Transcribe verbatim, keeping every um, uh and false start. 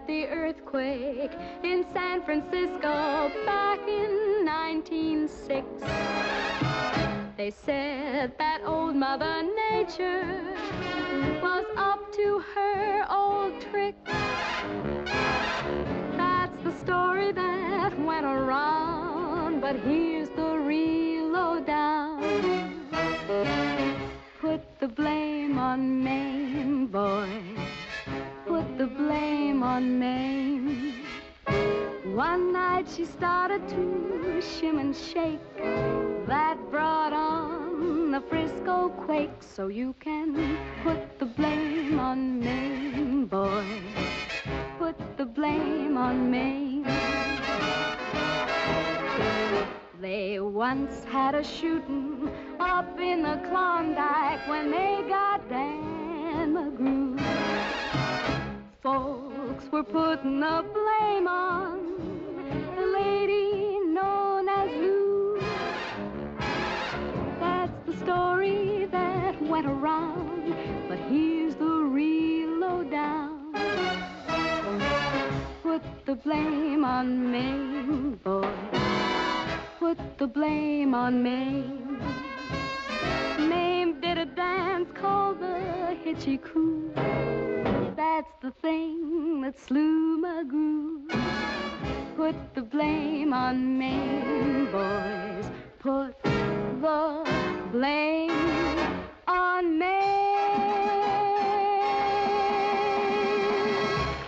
at the earthquake in San Francisco back in nineteen oh six. They said that old Mother Nature was up to her old tricks. That's the story that went around, but here's the real lowdown. Put the blame on Maine, boy. Put the blame on Maine. One night she started to shim and shake. That brought on the Frisco quake. So you can put the blame on Maine, boy. Put the blame on Maine. They once had a shooting up in the Klondike when they got Dan McGrew. Folks were putting the blame on the lady known as Lou. That's the story that went around, but here's the real lowdown. Put the blame on Maine, boy. Put the blame on Maine. Maine did a dance called the Hitchy Coo. That's the thing that slew McGrew. Put the blame on Maine, boys. Put the blame